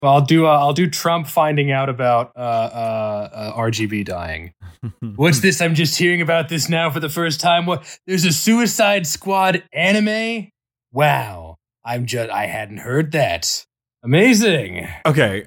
Well, I'll do Trump finding out about RGB dying. What's this? I'm just hearing about this now for the first time. What? There's a Suicide Squad anime? Wow. I hadn't heard that. Amazing. Okay.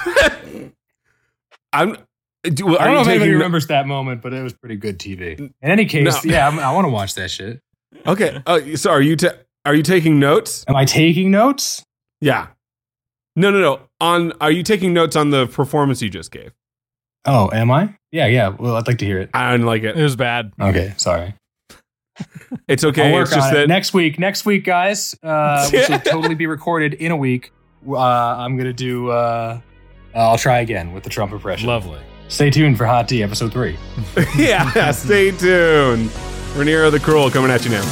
I don't know if anybody remembers that moment, but it was pretty good TV. In any case, I want to watch that shit. Okay. So are you taking notes? Am I taking notes? Yeah. No. Are you taking notes on the performance you just gave? Oh, am I? Yeah. Well, I'd like to hear it. I didn't like it. It was bad. Okay, sorry. It's okay. I'll work it's just on that it. Next week, guys, which will totally be recorded in a week. I'm gonna do. I'll try again with the Trump impression. Lovely. Stay tuned for Hot Tea episode 3. Yeah, stay tuned. Rhaenyra the Cruel coming at you now.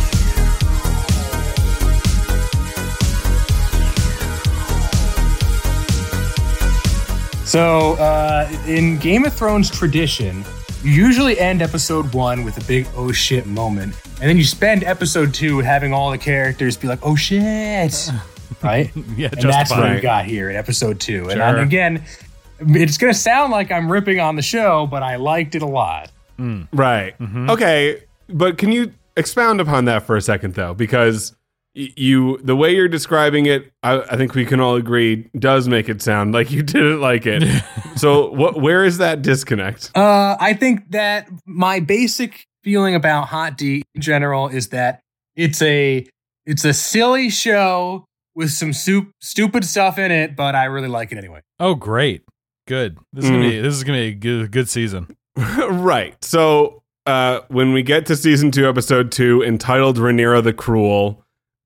So, in Game of Thrones tradition, you usually end episode 1 with a big oh shit moment, and then you spend episode 2 having all the characters be like, oh shit, right? Yeah, and that's what we got here in episode 2. Sure. And again, it's going to sound like I'm ripping on the show, but I liked it a lot. Right. Mm-hmm. Okay, but can you expound upon that for a second, though? Because the way you're describing it, I think we can all agree, does make it sound like you didn't like it. So where is that disconnect? I think that my basic feeling about Hot D in general is that it's a silly show with some stupid stuff in it, but I really like it anyway. Oh, great. Good. This is gonna be a good season. Right. So when we get to season 2, episode 2, entitled Rhaenyra the Cruel,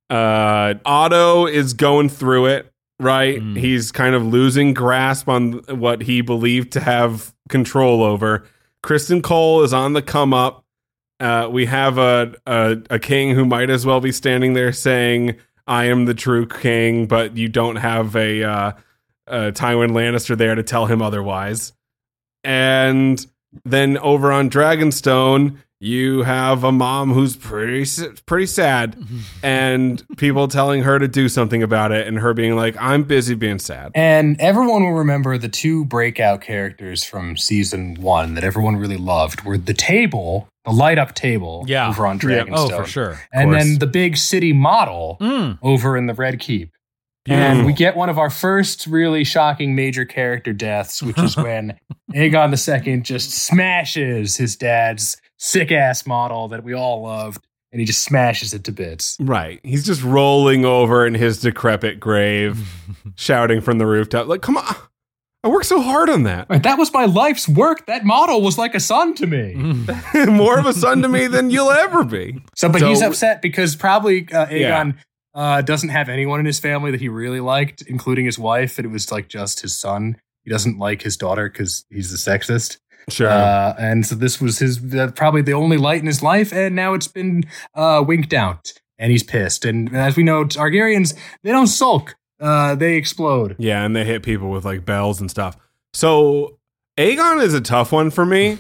Otto is going through it, right? He's kind of losing grasp on what he believed to have control over. Kristen Cole is on the come up. We have a king who might as well be standing there saying, I am the true king, but you don't have a Tywin Lannister there to tell him otherwise. And then over on Dragonstone, you have a mom who's pretty sad, and people telling her to do something about it, and her being like, I'm busy being sad. And everyone will remember the 2 breakout characters from season 1 that everyone really loved were the table, the light up table over on Dragonstone. Oh, for sure. And then the big city model over in the Red Keep. Beautiful. And we get one of our first really shocking major character deaths, which is when Aegon II just smashes his dad's sick-ass model that we all loved, and he just smashes it to bits. Right. He's just rolling over in his decrepit grave, shouting from the rooftop, like, come on, I worked so hard on that. Right, that was my life's work. That model was like a son to me. More of a son to me than you'll ever be. But he's upset because probably Aegon doesn't have anyone in his family that he really liked, including his wife, and it was like just his son. He doesn't like his daughter because he's a sexist. Sure. And so this was his probably the only light in his life, and now it's been winked out, and he's pissed. And as we know, Targaryens, they don't sulk. They explode. Yeah, and they hit people with like bells and stuff. So Aegon is a tough one for me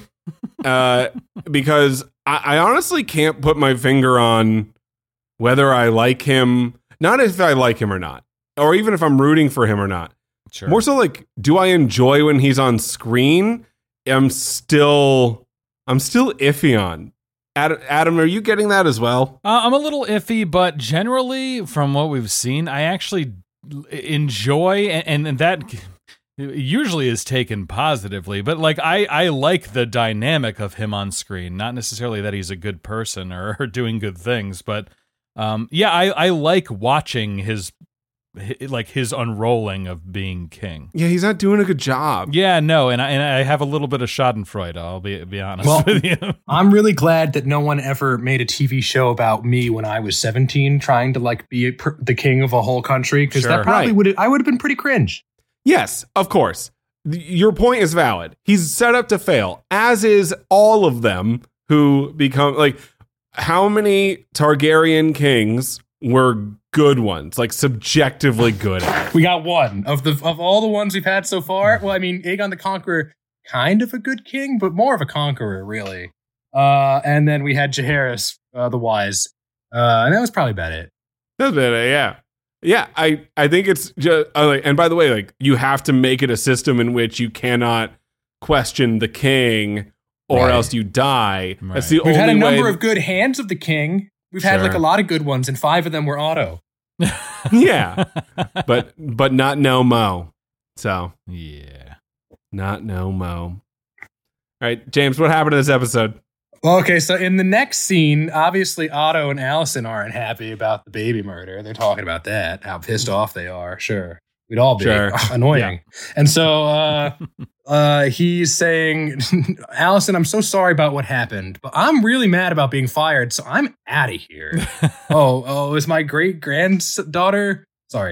because I honestly can't put my finger on whether I like him, not if I like him or not, or even if I'm rooting for him or not. Sure. More so like, do I enjoy when he's on screen? I'm still iffy on. Adam, are you getting that as well? I'm a little iffy, but generally, from what we've seen, I actually enjoy, and that usually is taken positively. But like, I like the dynamic of him on screen. Not necessarily that he's a good person or doing good things, but I like watching his unrolling of being king. Yeah, he's not doing a good job. Yeah, no, and I have a little bit of Schadenfreude. I'll be honest with you. I'm really glad that no one ever made a TV show about me when I was 17, trying to like be the king of a whole country, because that probably I would have been pretty cringe. Yes, of course. Your point is valid. He's set up to fail, as is all of them who become like. How many Targaryen kings were good ones, like subjectively good at it? We got one of all the ones we've had so far. Well, I mean, Aegon the Conqueror, kind of a good king, but more of a conqueror, really. And then we had Jaehaerys, the Wise, and that was probably about it. That's about it, yeah. Yeah, I think it's just, and by the way, like, you have to make it a system in which you cannot question the king, or else you die. Right. That's the We've only had a number way. of good hands of the king. We've had like Sure. a lot of good ones, and 5 of them were Otto. Yeah, but not no mo. So Yeah. not no mo. All right, James, what happened to this episode? Well, okay, so in the next scene, obviously Otto and Allison aren't happy about the baby murder. They're talking about that, how pissed off they are. Sure. We'd all be Sure. annoying. And so he's saying, Allison, I'm so sorry about what happened, but I'm really mad about being fired, so I'm out of here. Is my great-grandson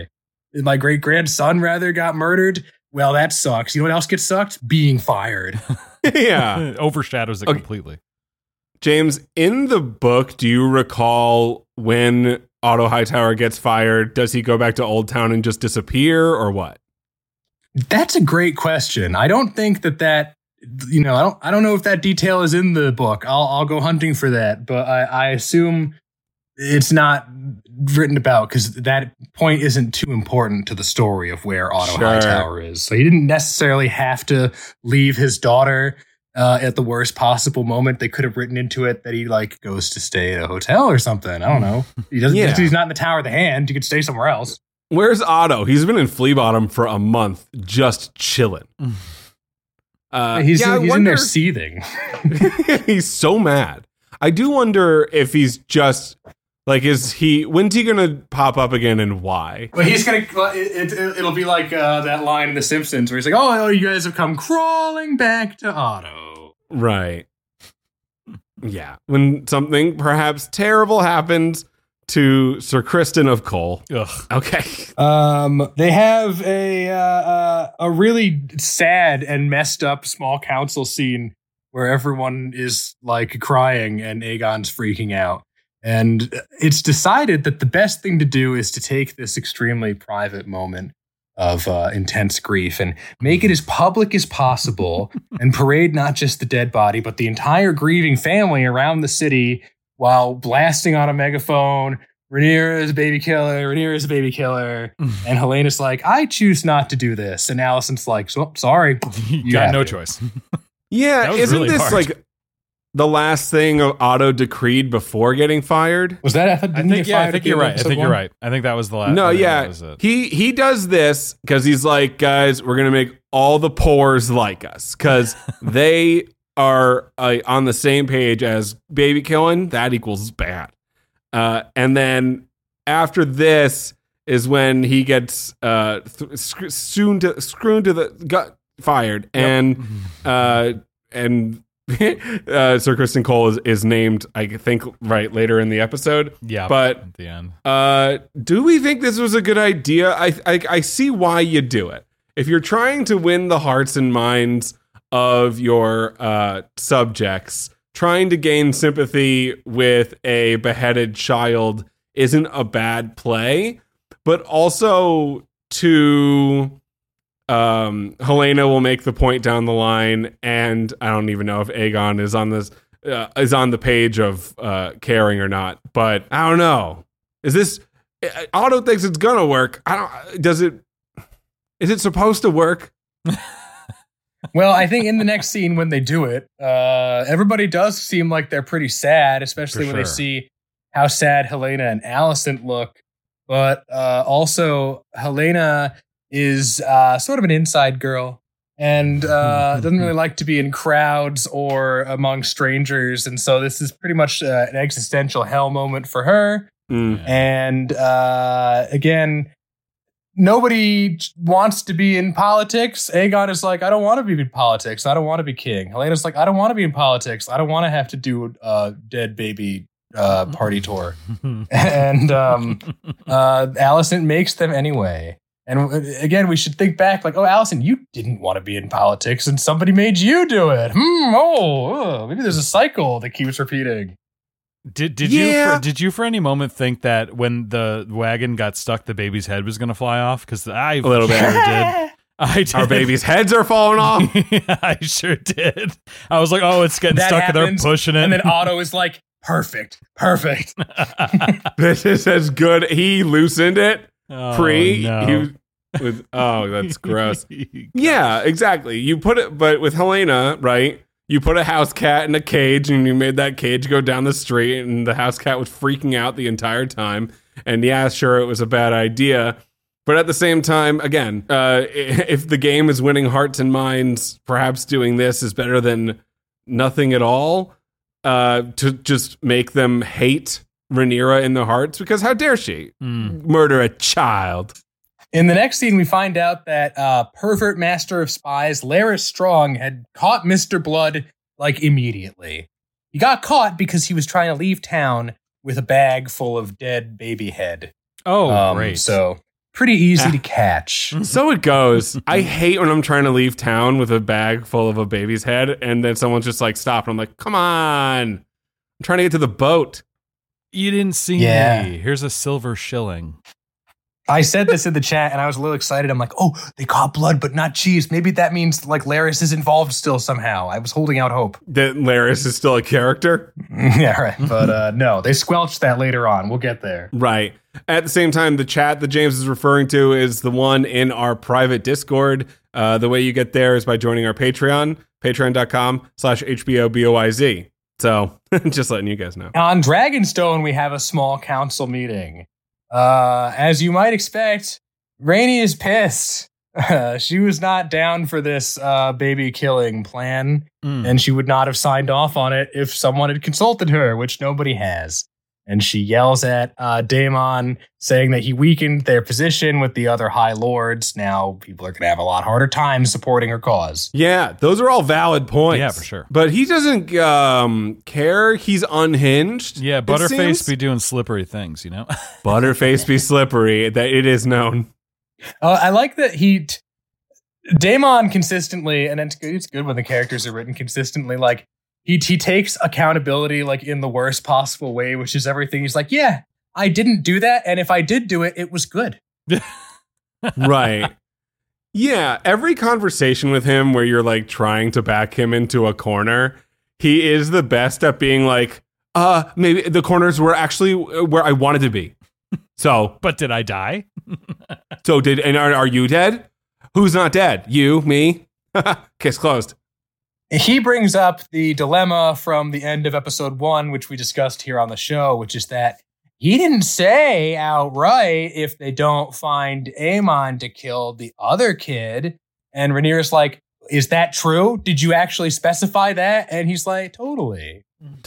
rather got murdered? Well, that sucks. You know what else gets sucked? Being fired. Yeah, Overshadows it completely. James, in the book, do you recall when Otto Hightower gets fired? Does he go back to Old Town and just disappear, or what? That's a great question. I don't think that I don't know if that detail is in the book. I'll go hunting for that, but I assume it's not written about because that point isn't too important to the story of where Otto Hightower is. So he didn't necessarily have to leave his daughter at the worst possible moment. They could have written into it that he like goes to stay at a hotel or something. I don't know. He doesn't. Yeah. He's not in the Tower of the Hand. You could stay somewhere else. Where's Otto? He's been in Flea Bottom for a month, just chilling. He's in there seething. He's so mad. I do wonder if he's just like, when's he gonna pop up again and why? Well, he's gonna. It'll be like that line in The Simpsons where he's like, "Oh, you guys have come crawling back to Otto." Right. Yeah. When something perhaps terrible happens to Sir Kristen of Cole. Ugh. Okay. They have a really sad and messed up small council scene where everyone is like crying and Aegon's freaking out. And it's decided that the best thing to do is to take this extremely private moment of intense grief and make it as public as possible and parade not just the dead body, but the entire grieving family around the city while blasting on a megaphone, Rhaenyra is a baby killer, Rhaenyra is a baby killer. And Helena's like, I choose not to do this. And Allison's like, so, sorry. You got no choice. Yeah, was isn't really this hard. like the last thing Otto decreed before getting fired? Was that? I think you're right. I think that was the last. No, I think yeah. that was it. He does this because he's like, guys, we're gonna make all the pores like us because they are on the same page as baby killing. That equals bad. And then after this is when he gets screwed to the gut fired, and Sir Kristen Cole is named, I think, right later in the episode. Yeah, but at the end. Do we think this was a good idea? I see why you do it. If you're trying to win the hearts and minds of your subjects, trying to gain sympathy with a beheaded child isn't a bad play, but also to Helena will make the point down the line, and I don't even know if Aegon is on this is on the page of caring or not, but I don't know. Is this Otto thinks it's gonna work? Is it supposed to work? Well, I think in the next scene when they do it, everybody does seem like they're pretty sad, especially when they see how sad Helena and Alicent look. But also, Helena is sort of an inside girl and doesn't really like to be in crowds or among strangers. And so this is pretty much an existential hell moment for her. And again, nobody wants to be in politics. Aegon is like, I don't want to be in politics. I don't want to be king. Helena's like, I don't want to be in politics. I don't want to have to do a dead baby party tour. And Alicent makes them anyway. And again, we should think back like, oh, Alicent, you didn't want to be in politics and somebody made you do it. Maybe there's a cycle that keeps repeating. Did you for any moment think that when the wagon got stuck, the baby's head was going to fly off? Because I a little bit did. I did. Our babies' heads are falling off. I sure did. I was like, oh, it's getting That stuck. happens, And they're pushing it. And then Otto is like, perfect. This is as good. He loosened it. That's gross. Yeah, exactly. You put it, but with Helena, right? You put a house cat in a cage and you made that cage go down the street and the house cat was freaking out the entire time. And yeah, sure, it was a bad idea. But at the same time, again, if the game is winning hearts and minds, perhaps doing this is better than nothing at all, to just make them hate Rhaenyra in their hearts, because how dare she murder a child? In the next scene, we find out that pervert master of spies, Larys Strong, had caught Mr. Blood, like, immediately. He got caught because he was trying to leave town with a bag full of dead baby head. Oh, great. So, pretty easy to catch. So it goes. I hate when I'm trying to leave town with a bag full of a baby's head, and then someone's just like, stop. And I'm like, come on. I'm trying to get to the boat. You didn't see me. Here's a silver shilling. I said this in the chat, and I was a little excited. I'm like, oh, they caught blood, but not cheese. Maybe that means, like, Larys is involved still somehow. I was holding out hope. That Larys is still a character? Yeah, right. But no, they squelched that later on. We'll get there. Right. At the same time, the chat that James is referring to is the one in our private Discord. The way you get there is by joining our Patreon, patreon.com/HBOBOYZ. So, just letting you guys know. On Dragonstone, we have a small council meeting. As you might expect, Rhaenys is pissed. She was not down for this baby killing plan, and she would not have signed off on it if someone had consulted her, which nobody has. And she yells at Daemon, saying that he weakened their position with the other High Lords. Now people are going to have a lot harder time supporting her cause. Yeah, those are all valid points. Yeah, for sure. But he doesn't care. He's unhinged. Yeah, Butterface be doing slippery things, you know? Butterface be slippery. That it is known. I like that Daemon consistently, and it's good when the characters are written consistently, like, He takes accountability, like, in the worst possible way, which is everything. He's like, yeah, I didn't do that. And if I did do it, it was good. Right. Yeah. Every conversation with him where you're, like, trying to back him into a corner, he is the best at being like, maybe the corners were actually where I wanted to be. So. But did I die? Are you dead? Who's not dead? You, me? Case closed. He brings up the dilemma from the end of episode 1, which we discussed here on the show, which is that he didn't say outright if they don't find Aemon to kill the other kid. And Rhaenyra's like, is that true? Did you actually specify that? And he's like, totally.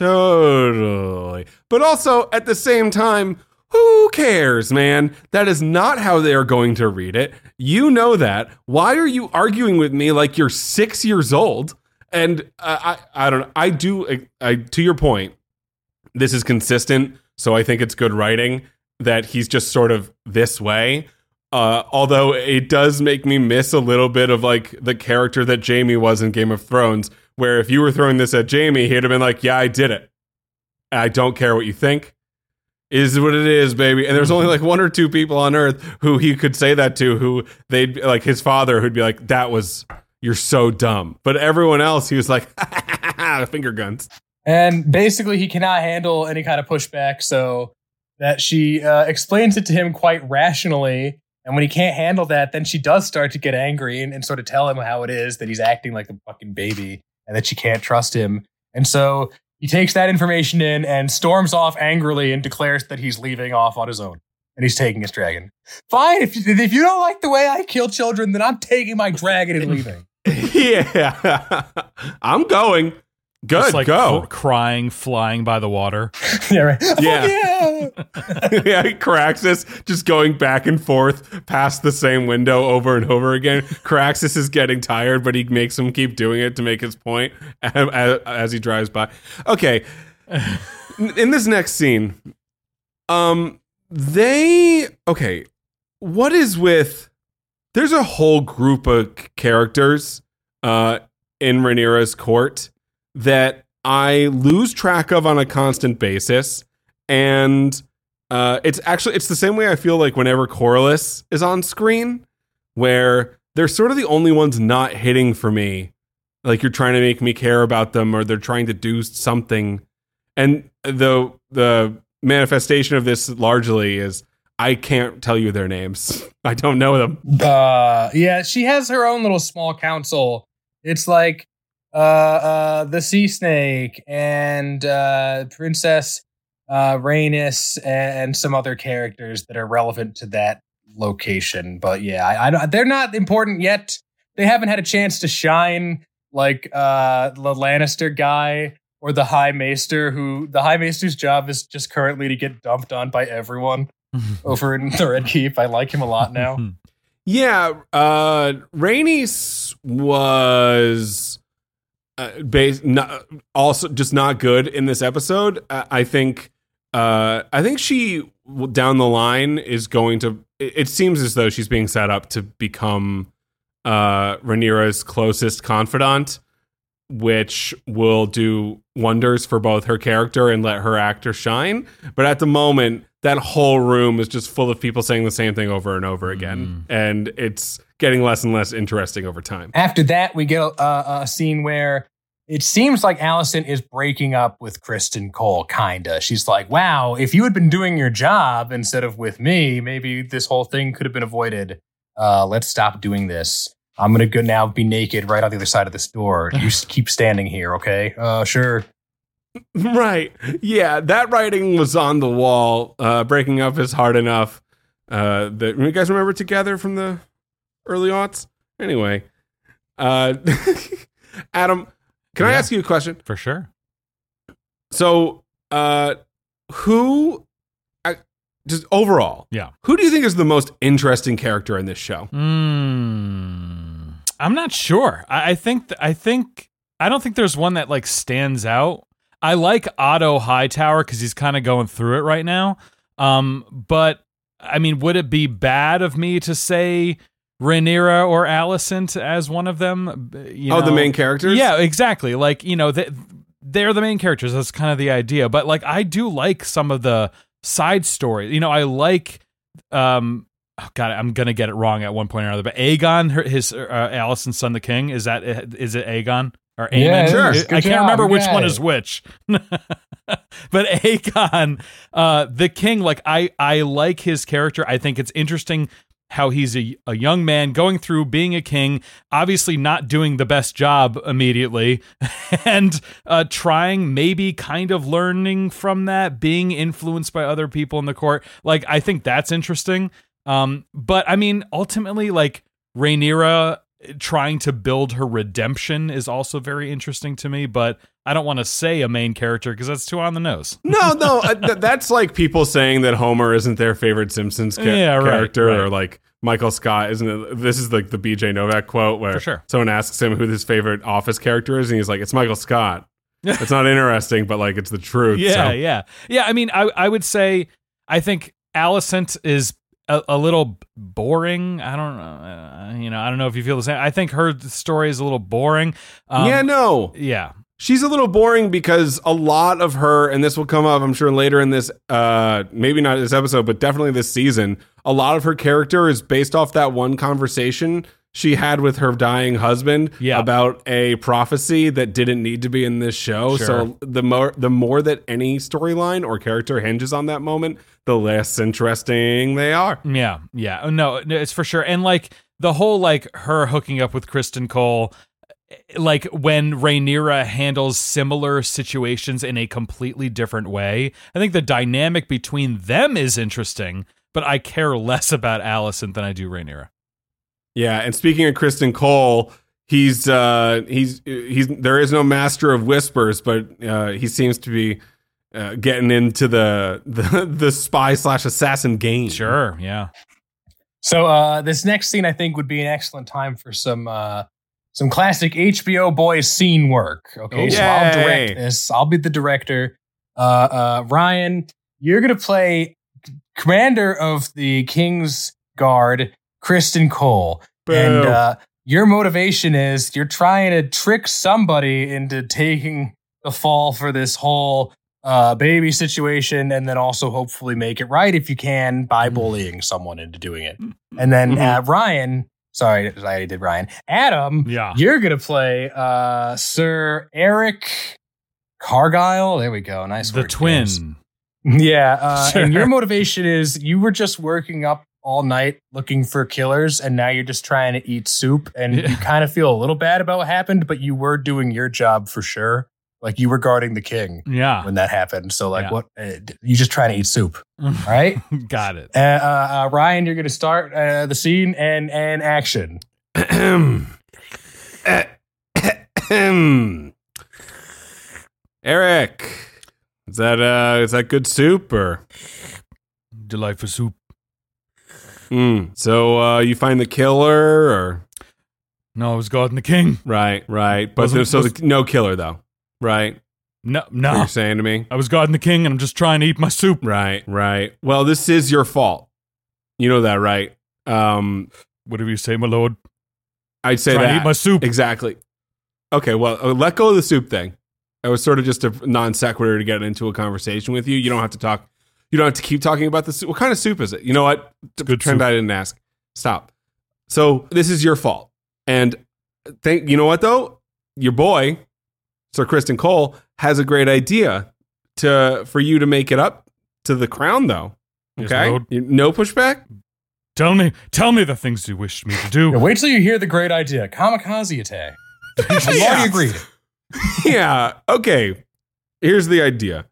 But also, at the same time, who cares, man? That is not how they are going to read it. You know that. Why are you arguing with me like you're 6 years old? And I don't know. I to your point, this is consistent, so I think it's good writing that he's just sort of this way. Although it does make me miss a little bit of, like, the character that Jaime was in Game of Thrones, where if you were throwing this at Jaime, he'd have been like, yeah, I did it. I don't care what you think. Is what it is, baby. And there's only like 1 or 2 people on Earth who he could say that to, who they'd, like, his father, who'd be like, you're so dumb. But everyone else, he was like, finger guns. And basically, he cannot handle any kind of pushback, so that she explains it to him quite rationally. And when he can't handle that, then she does start to get angry and sort of tell him how it is that he's acting like a fucking baby and that she can't trust him. And so he takes that information in and storms off angrily and declares that he's leaving off on his own. And he's taking his dragon. Fine, if you don't like the way I kill children, then I'm taking my dragon and leaving. Yeah, I'm going. Good, just, like, go. Crying, flying by the water. Yeah, right. Yeah. Yeah. Yeah, Caraxus just going back and forth past the same window over and over again. Caraxus is getting tired, but he makes him keep doing it to make his point as he drives by. Okay. In this next scene, what is with... There's a whole group of characters in Rhaenyra's court that I lose track of on a constant basis. And it's the same way I feel like whenever Corlys is on screen, where they're sort of the only ones not hitting for me. Like, you're trying to make me care about them, or they're trying to do something. And the manifestation of this largely is I can't tell you their names. I don't know them. Yeah, she has her own little small council. It's like the sea snake and Princess Rhaenys and some other characters that are relevant to that location. But yeah, I they're not important yet. They haven't had a chance to shine like the Lannister guy or the High Maester, who the High Maester's job is just currently to get dumped on by everyone over in the Red Keep. I like him a lot now. Yeah, Rhaenys was also just not good in this episode. I think she down the line is going to. It seems as though she's being set up to become Rhaenyra's closest confidant, which will do wonders for both her character and let her actor shine. But at the moment, that whole room is just full of people saying the same thing over and over again, and it's getting less and less interesting over time. After that, we get a scene where it seems like Alicent is breaking up with Criston Cole, kinda. She's like, wow, if you had been doing your job instead of with me, maybe this whole thing could have been avoided. Let's stop doing this. I'm going to go now be naked right on the other side of this door. You keep standing here, okay? Sure. Right. Yeah, that writing was on the wall. Breaking up is hard enough. That you guys remember Together from the early aughts? Anyway. Adam, can I ask you a question? For sure. So, just overall, who do you think is the most interesting character in this show? I'm not sure. I don't think there's one that like stands out. I like Otto Hightower because he's kind of going through it right now. But I mean, would it be bad of me to say Rhaenyra or Alicent as one of them? The main characters? Yeah, exactly. Like, they're the main characters. That's kind of the idea. But like, I do like some of the side stories. I like, I'm gonna get it wrong at one point or another. But Aegon, his Alicent's son, the king, is it Aegon or Aemon? Yeah, sure. I can't remember which one is which. But Aegon, the king, like I like his character. I think it's interesting how he's a young man going through being a king, obviously not doing the best job immediately, and trying, maybe kind of learning from that, being influenced by other people in the court. Like, I think that's interesting. But I mean, ultimately, like, Rhaenyra trying to build her redemption is also very interesting to me, but I don't want to say a main character because that's too on the nose. No, that's like people saying that Homer isn't their favorite Simpsons character, right. Or like Michael Scott isn't it? This is like the BJ Novak quote where someone asks him who his favorite Office character is, and he's like, it's Michael Scott. It's not interesting, but like it's the truth. Yeah. I mean, I would say I think Alicent is a little boring. I don't know. I don't know if you feel the same. I think her story is a little boring. Yeah. She's a little boring because a lot of her, and this will come up, I'm sure, later in this, maybe not this episode, but definitely this season, a lot of her character is based off that one conversation she had with her dying husband about a prophecy that didn't need to be in this show. Sure. So the more that any storyline or character hinges on that moment, the less interesting they are. Yeah. No, it's for sure. And like the whole like her hooking up with Criston Cole, like when Rhaenyra handles similar situations in a completely different way, I think the dynamic between them is interesting, but I care less about Alicent than I do Rhaenyra. Yeah, and speaking of Criston Cole, he's there is no master of whispers, but he seems to be getting into the spy/assassin game. Sure, yeah. So this next scene, I think, would be an excellent time for some classic HBO boys scene work. Okay, so I'll direct this. I'll be the director. Ryan, you're gonna play commander of the King's Guard, Criston Cole. Boom. And your motivation is you're trying to trick somebody into taking the fall for this whole baby situation, and then also hopefully make it right if you can by bullying someone into doing it. And then Ryan, sorry, I did Ryan. Adam, you're going to play Sir Eric Cargyle. There we go. Nice the word. twin. James. Yeah, Sure. and your motivation is you were just working up all night looking for killers, and now you're just trying to eat soup, and you kind of feel a little bad about what happened, but you were doing your job for sure. Like you were guarding the king Yeah. when that happened. So like, Yeah. what? You just trying to eat soup, all right? Got it. Ryan, you're going to start the scene and action. Eric, is that good soup or? Delightful soup. So you find the killer or? No, I was guarding the king. Right. But no killer though, right? No. What you're saying to me? I was guarding the king, and I'm just trying to eat my soup. Right. Well, this is your fault. You know that, right? Whatever you say, my lord. I'd say Trying that. to eat my soup. Exactly. Okay, well, let go of the soup thing. It was sort of just a non sequitur to get into a conversation with you. You don't have to talk. You don't have to keep talking about the soup. What kind of soup is it? You know what? Pretend soup. I didn't ask. Stop. So this is your fault. And you know what, though? Your boy, Sir Kristen Cole, has a great idea for you to make it up to the crown, though. Yes, Okay? Lord. No pushback? Tell me the things you wish me to do. Yeah, wait till you hear the great idea. Kamikaze attack. I've already agreed. Yeah. Okay. Here's the idea.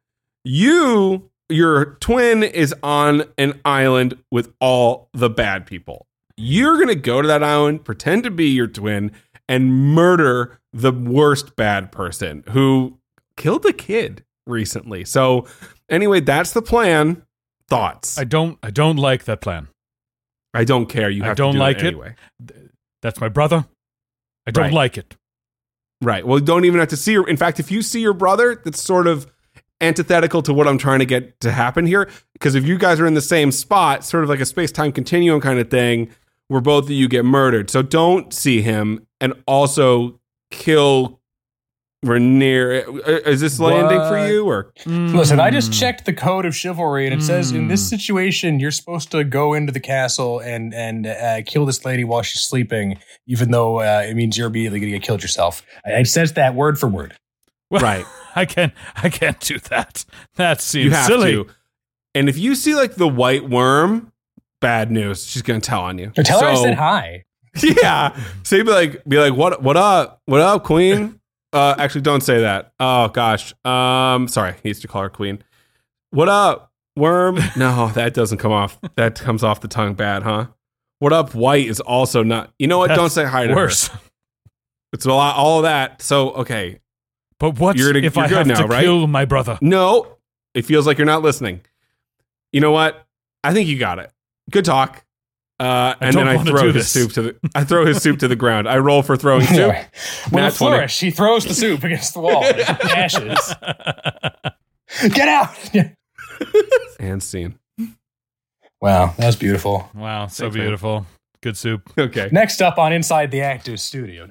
Your twin is on an island with all the bad people. You're going to go to that island, pretend to be your twin, and murder the worst bad person who killed a kid recently. So anyway, that's the plan. Thoughts? I don't like that plan. I don't care. You have I don't to do like it anyway. That's my brother. I don't Right. like it. Right. Well, you don't even have to see her. In fact, if you see your brother, that's sort of antithetical to what I'm trying to get to happen here. Because if you guys are in the same spot, sort of like a space-time continuum kind of thing, where both of you get murdered. So don't see him and also kill Rhaenyra. Is this landing for you? Or Listen, I just checked the code of chivalry, and it says in this situation, you're supposed to go into the castle and kill this lady while she's sleeping, even though it means you're immediately going to get killed yourself. It says that word for word. Well, Right. I can't do that. That seems you have silly. to. And if you see like the white worm, bad news. She's going to tell on you. Tell her I So- said hi. Yeah. So be like, what up, queen? Actually, don't say that. Oh gosh. Sorry, he used to call her queen. What up, worm? No, that doesn't come off. That comes off the tongue bad, huh? What up, white is also not. You know what? That's don't say hi to worse. her. It's a lot. All of that. So okay. But what You're if I good have now, to right? kill my brother? No, it feels like you're not listening. You know what? I think you got it. Good talk. And don't then I wanna throw do his this. soup to the ground. I roll for throwing soup. Anyway, with a Nat 20. flourish, he throws the soup against the wall. It ashes. Get out! And scene. Wow, that was beautiful. Wow, so Thanks, man. beautiful. Good soup. Okay. Next up on Inside the Actors Studio.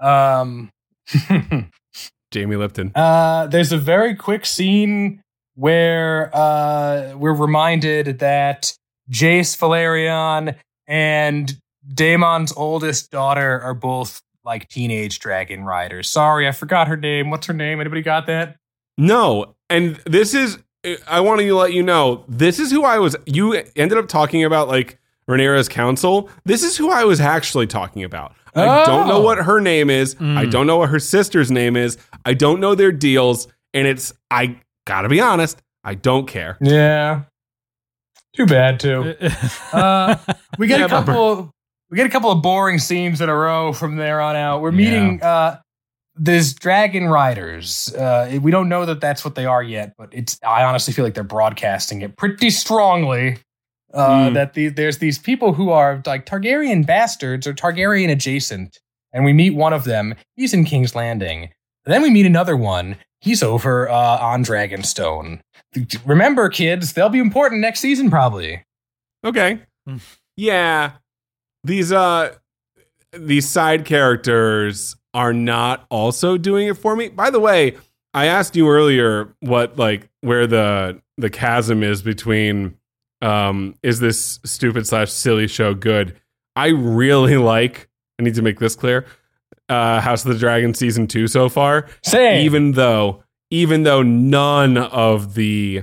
Jamie Lipton. There's a very quick scene where we're reminded that Jace Valerian and Daemon's oldest daughter are both like teenage dragon riders. Sorry, I forgot her name. What's her name? Anybody got that? No, and this is. I want to let you know. This is who I was. You ended up talking about like Rhaenyra's council. This is who I was actually talking about. I don't know what her name is. I don't know what her sister's name is. I don't know their deals, and it's. I gotta be honest. I don't care. Yeah. Too bad, too. We get Yeah, a couple. We get a couple of boring scenes in a row from there on out. We're meeting these dragon riders. We don't know that that's what they are yet, but I honestly feel like they're broadcasting it pretty strongly. That there's these people who are like Targaryen bastards or Targaryen adjacent, and we meet one of them. He's in King's Landing. And then we meet another one. He's over on Dragonstone. Remember, kids, they'll be important next season, probably. Okay. Yeah. These side characters are not also doing it for me. By the way, I asked you earlier what where the chasm is between is this stupid / silly show good? I really I need to make this clear. House of the Dragon season 2 so far. Same. Even though none of the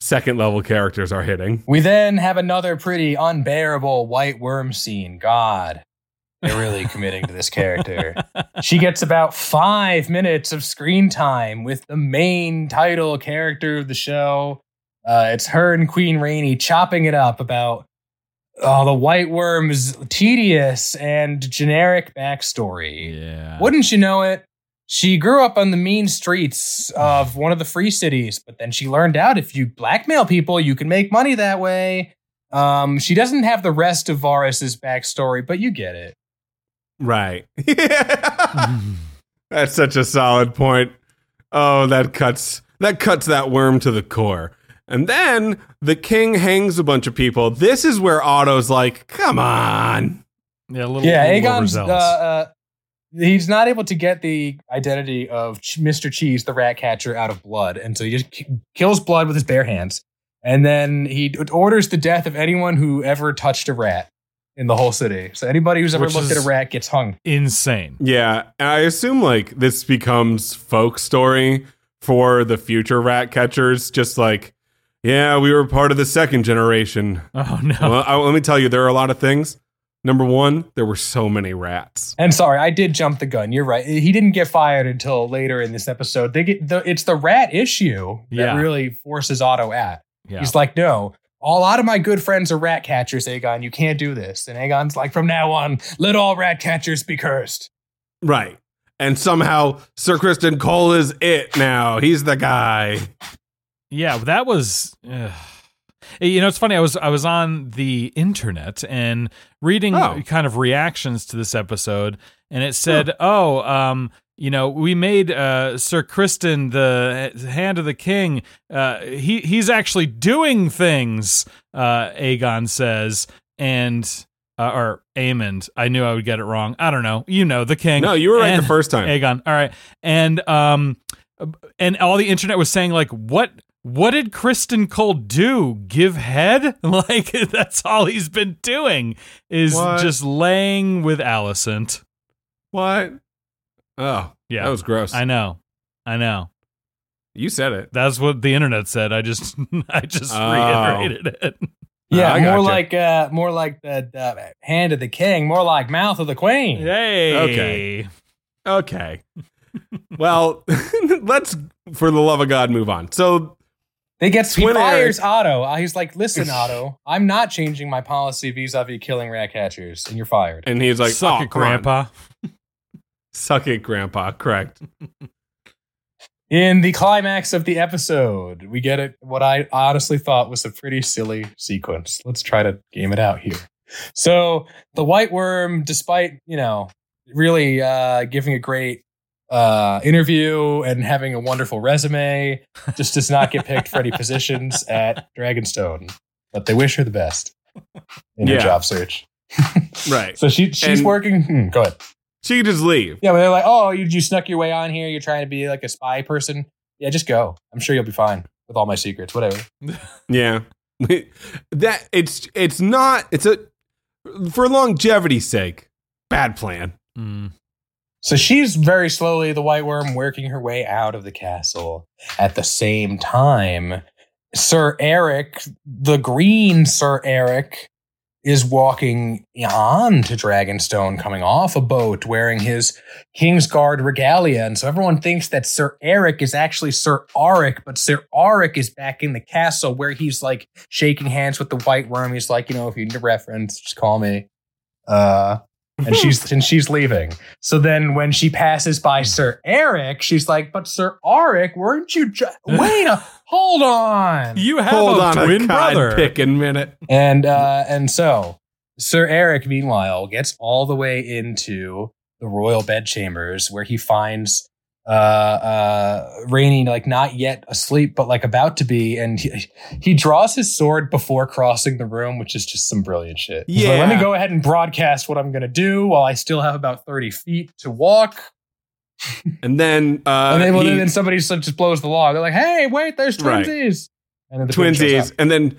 second level characters are hitting. We then have another pretty unbearable White Worm scene. God, they're really committing to this character. She gets about 5 minutes of screen time with the main title character of the show. It's her and Queen Rainey chopping it up about the White Worm's tedious and generic backstory. Yeah. Wouldn't you know it? She grew up on the mean streets of one of the free cities, but then she learned out if you blackmail people, you can make money that way. She doesn't have the rest of Varys's backstory, but you get it. Right. That's such a solid point. Oh, that cuts that worm to the core. And then the king hangs a bunch of people. This is where Otto's like, come on. Yeah, Aegon's he's not able to get the identity of Mr. Cheese, the rat catcher, out of Blood. And so he just kills Blood with his bare hands. And then he orders the death of anyone who ever touched a rat in the whole city. So anybody who's ever looked at a rat gets hung. Insane. Yeah. And I assume like this becomes folk story for the future rat catchers. Just like, yeah, we were part of the second generation. Oh, no. Well, let me tell you, there are a lot of things. Number one, there were so many rats. And sorry, I did jump the gun. You're right. He didn't get fired until later in this episode. It's the rat issue that really forces Otto at. Yeah. He's like, no, a lot of my good friends are rat catchers, Aegon. You can't do this. And Aegon's like, from now on, let all rat catchers be cursed. Right. And somehow Sir Criston Cole is it now. He's the guy. Yeah, that was... You know, it's funny. I was on the internet and reading kind of reactions to this episode, and it said, you know, we made Sir Criston the Hand of the King. He's actually doing things, Aegon says, and or Aemond. I knew I would get it wrong. I don't know. You know, the king. No, you were right the first time. Aegon. All right, and all the internet was saying like, What did Criston Cole do? Give head? Like, that's all he's been doing is just laying with Alicent. What? Oh, yeah. That was gross. I know. You said it. That's what the internet said. I just reiterated it. Yeah, more like the Hand of the King, more like Mouth of the Queen. Hey. Okay. Well, let's, for the love of God, move on. So, he fires Otto. He's like, listen, Otto, I'm not changing my policy vis-a-vis killing rat catchers, and you're fired. And he's like, suck it, Grandpa. Suck it, Grandpa. Correct. In the climax of the episode, we get it. What I honestly thought was a pretty silly sequence. Let's try to game it out here. So the White Worm, despite, really giving a great interview and having a wonderful resume, just does not get picked for any positions at Dragonstone, but they wish her the best in her job search. Right. So she's working. Go ahead. She could just leave. Yeah, but they're like, oh, you snuck your way on here. You're trying to be like a spy person. Yeah, just go. I'm sure you'll be fine with all my secrets. Whatever. Yeah. For longevity's sake, bad plan. So she's very slowly, the White Worm, working her way out of the castle. At the same time, Sir Eric, the green Sir Eric, is walking on to Dragonstone, coming off a boat, wearing his Kingsguard regalia. And so everyone thinks that Sir Eric is actually Sir Auric, but Sir Auric is back in the castle where he's like shaking hands with the White Worm. He's like, if you need a reference, just call me. And she's leaving. So then when she passes by Sir Eric, she's like, but Sir Auric, weren't you wait hold on. You have a twin brother. Picking minute. And so Sir Eric, meanwhile, gets all the way into the royal bedchambers where he finds Rainey like not yet asleep, but like about to be, and he draws his sword before crossing the room, which is just some brilliant shit. He's like, let me go ahead and broadcast what I'm gonna do while I still have about 30 feet to walk. And then then somebody just blows the log. They're like, hey, wait, there's twinsies. Right. And then the twinsies, and then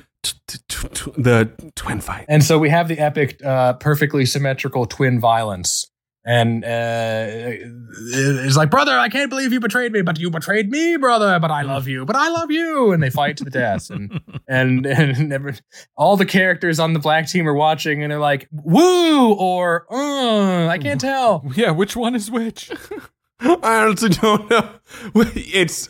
the twin fight. And so we have the epic, perfectly symmetrical twin violence And it's like, brother, I can't believe you betrayed me, but you betrayed me, brother. But I love you, but I love you. And they fight to the death. And all the characters on the black team are watching, and they're like, woo, or I can't tell. Yeah, which one is which? I honestly don't know. It's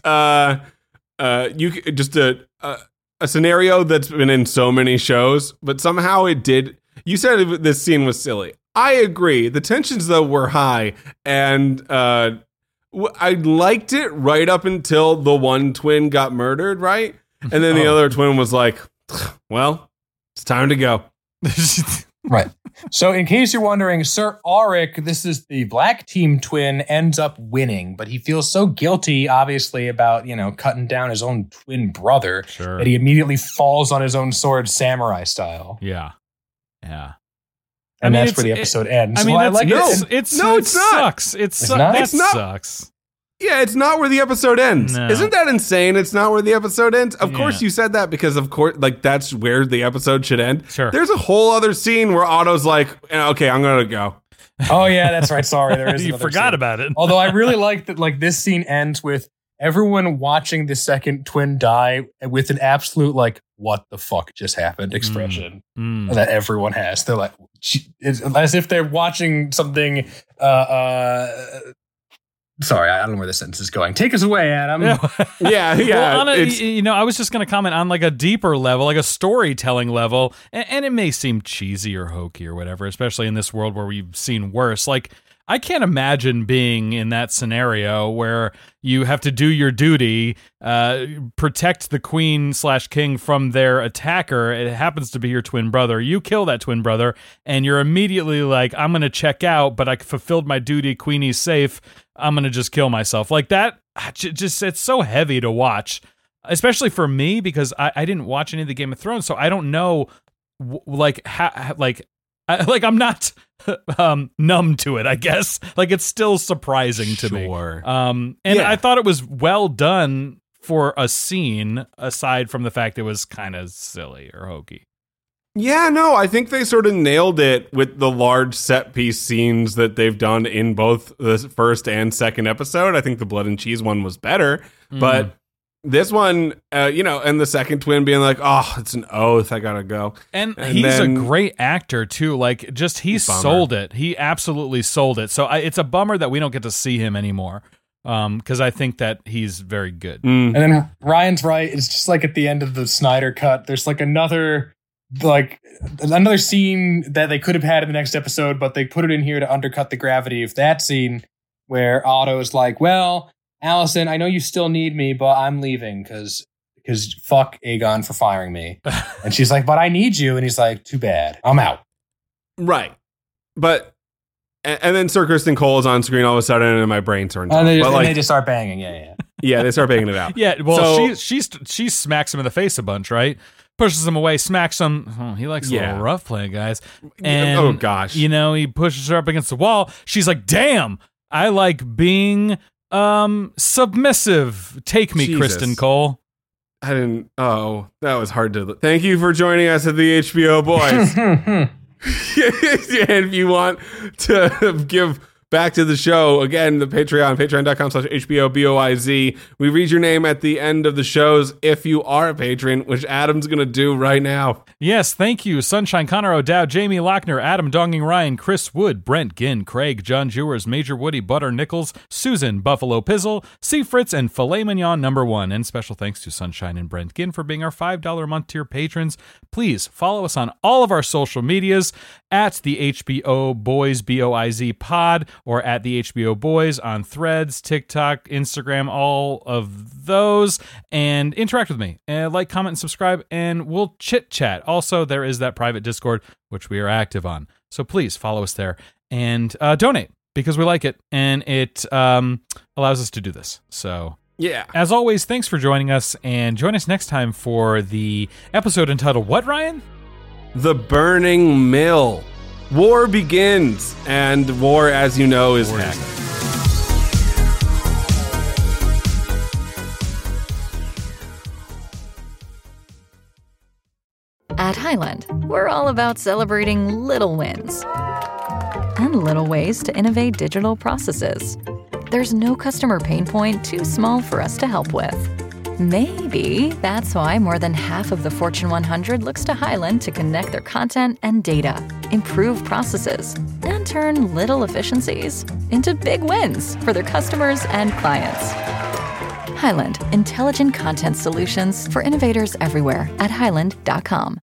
just a scenario that's been in so many shows, but somehow it did. You said this scene was silly. I agree. The tensions, though, were high, and I liked it right up until the one twin got murdered, right? And then the other twin was like, well, it's time to go. Right. So in case you're wondering, Sir Auric, this is the black team twin, ends up winning, but he feels so guilty, obviously, about, cutting down his own twin brother that he immediately falls on his own sword samurai style. Yeah. And that's where the episode ends. I mean, it sucks. It sucks. Yeah, it's not where the episode ends. No. Isn't that insane? It's not where the episode ends. Of course you said that because, of course, that's where the episode should end. Sure. There's a whole other scene where Otto's like, okay, I'm going to go. Oh, yeah, that's right. Sorry, there is you forgot scene about it. Although I really like that, this scene ends with everyone watching the second twin die with an absolute, what the fuck just happened expression that everyone has. They're like, it's as if they're watching something. Sorry, I don't know where the sentence is going. Take us away, Adam. Yeah. Well, I was just going to comment on a deeper level, like a storytelling level, and it may seem cheesy or hokey or whatever, especially in this world where we've seen worse. I can't imagine being in that scenario where you have to do your duty, protect the queen/king from their attacker. It happens to be your twin brother. You kill that twin brother, and you're immediately like, I'm going to check out, but I fulfilled my duty. Queenie's safe. I'm going to just kill myself. That, it's so heavy to watch, especially for me, because I didn't watch any of the Game of Thrones, so I don't know, I'm not numb to it, I guess. It's still surprising to me. I thought it was well done for a scene, aside from the fact it was kind of silly or hokey. Yeah, no, I think they sort of nailed it with the large set piece scenes that they've done in both the first and second episode. I think the blood and cheese one was better, but this one, and the second twin being like, oh, it's an oath, I gotta go. And he's a great actor too. He sold it. He absolutely sold it. So it's a bummer that we don't get to see him anymore. Because I think that he's very good. And then Ryan's right. It's just at the end of the Snyder cut, there's another scene that they could have had in the next episode, but they put it in here to undercut the gravity of that scene where Otto's like, well, Allison, I know you still need me, but I'm leaving because fuck Aegon for firing me. And she's like, but I need you. And he's like, too bad. I'm out. Right. But, and then Sir Kristen Cole is on screen all of a sudden and my brain turns off. And they just start banging. Yeah. Yeah, they start banging it out. Yeah, well, she smacks him in the face a bunch, right? Pushes him away, smacks him. Oh, he likes a little rough play, guys. And, oh, gosh. He pushes her up against the wall. She's like, damn, I like being submissive. Take me, Jesus. Kristen Cole. That was hard to... Thank you for joining us at the HBO Boys. And if you want to give back to the show, again, the patreon.com/HBOBOIZ. We read your name at the end of the shows if you are a patron, which Adam's going to do right now. Yes, thank you. Sunshine, Connor O'Dowd, Jamie Lochner, Adam Donging Ryan, Chris Wood, Brent Ginn, Craig, John Jewers, Major Woody, Butter Nichols, Susan, Buffalo Pizzle, C. Fritz, and Filet Mignon #1. And special thanks to Sunshine and Brent Ginn for being our $5 a month tier patrons. Please follow us on all of our social medias at the HBO Boys, BOIZ pod, or at the HBO Boys on Threads, TikTok, Instagram, all of those, and interact with me. Like, comment, and subscribe, and we'll chit-chat. Also, there is that private Discord, which we are active on. So please follow us there and donate, because we like it, and it allows us to do this. So, yeah. As always, thanks for joining us, and join us next time for the episode entitled, what, Ryan? The Burning Mill. War begins, and war, as you know, is next. At Highland, we're all about celebrating little wins and and little ways to innovate digital processes. There's no customer pain point too small for us to help with. Maybe that's why more than half of the Fortune 100 looks to Hyland to connect their content and data, improve processes, and turn little efficiencies into big wins for their customers and clients. Hyland, intelligent content solutions for innovators everywhere at hyland.com.